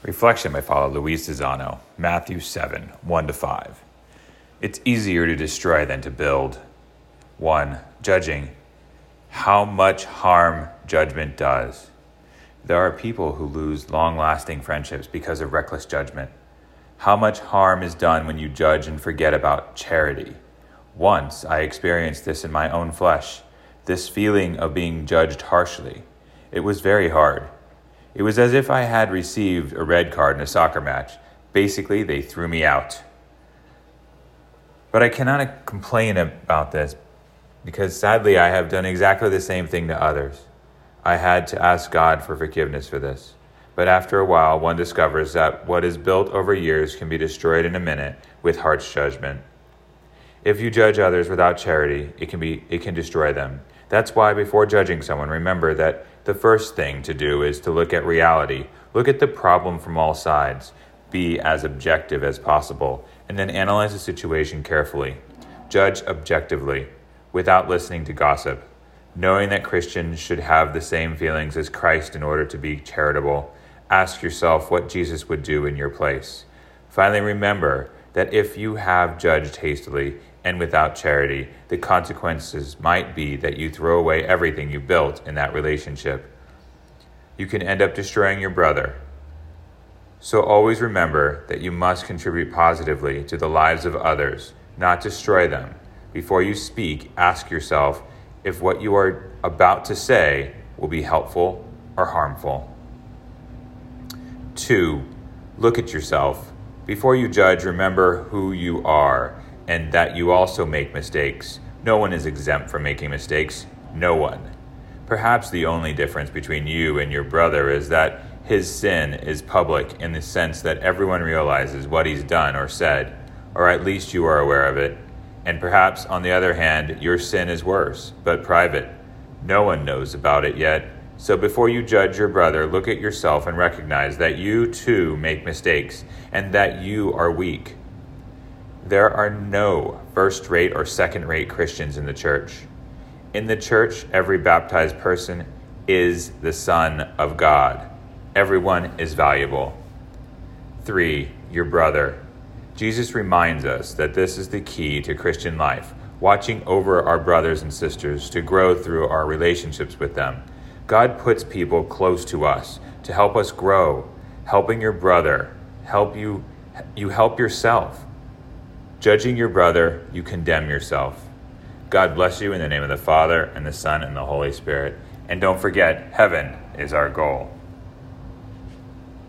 Reflection by Father Luis Zizano, Matthew 7, 1-5. It's easier to destroy than to build. 1. Judging. How much harm judgment does. There are people who lose long-lasting friendships because of reckless judgment. How much harm is done when you judge and forget about charity. Once I experienced this in my own flesh, this feeling of being judged harshly. It was very hard. It was as if I had received a red card in a soccer match. Basically, they threw me out. But I cannot complain about this because sadly I have done exactly the same thing to others. I had to ask God for forgiveness for this. But after a while, one discovers that what is built over years can be destroyed in a minute with harsh judgment. If you judge others without charity, it can destroy them. That's why before judging someone, remember that the first thing to do is to look at reality. Look at the problem from all sides. Be as objective as possible, and then analyze the situation carefully. Judge objectively, without listening to gossip. Knowing that Christians should have the same feelings as Christ in order to be charitable, ask yourself what Jesus would do in your place. Finally, remember that if you have judged hastily and without charity, the consequences might be that you throw away everything you built in that relationship. You can end up destroying your brother. So always remember that you must contribute positively to the lives of others, not destroy them. Before you speak, ask yourself if what you are about to say will be helpful or harmful. 2. Look at yourself. Before you judge, remember who you are and that you also make mistakes. No one is exempt from making mistakes. No one. Perhaps the only difference between you and your brother is that his sin is public in the sense that everyone realizes what he's done or said, or at least you are aware of it. And perhaps, on the other hand, your sin is worse, but private. No one knows about it yet. So before you judge your brother, look at yourself and recognize that you too make mistakes and that you are weak. There are no first-rate or second-rate Christians in the church. In the church, every baptized person is the Son of God. Everyone is valuable. 3. Your brother. Jesus reminds us that this is the key to Christian life, watching over our brothers and sisters to grow through our relationships with them. God puts people close to us to help us grow. Helping your brother, you help yourself. Judging your brother, you condemn yourself. God bless you in the name of the Father, and the Son, and the Holy Spirit. And don't forget, heaven is our goal.